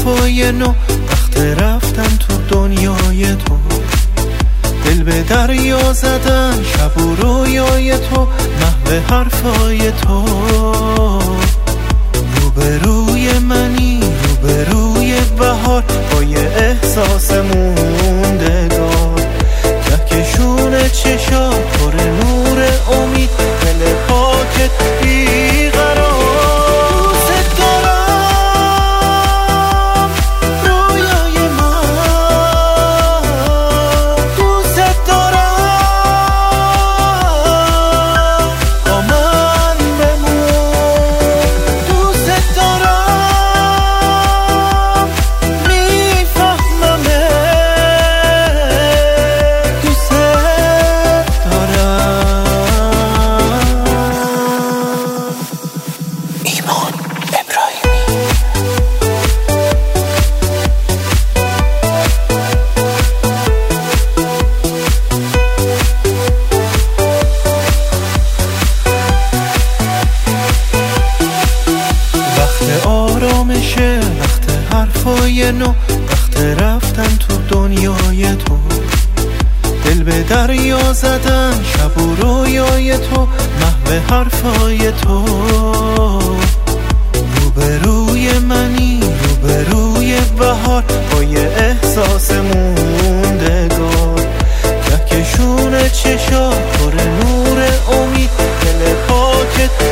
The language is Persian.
حرفای نو، وقت رفتن تو دنیای تو، دل به دریا زدن شب و رویای تو، محو حرفای تو. روبروی منی روبروی بهار، با یه احساس موندگار، کهکشون چشات پر نور امید، دل پاکت بیقرار. دوست دارم رویای من، دوست دارم با من بمون، دوست دارم میفهممه، دوست دارم. ایمان ابراهیمی. وقت آرامشه، وقت حرفای نو، وقت رفتن تو دنیای تو، دل به دریا زدن شب و رویای تو، محو حرفای تو. روبروی منی روبروی بهار، با یه احساس موندگار، کهکشون چشات پر نور امید، دل پاکت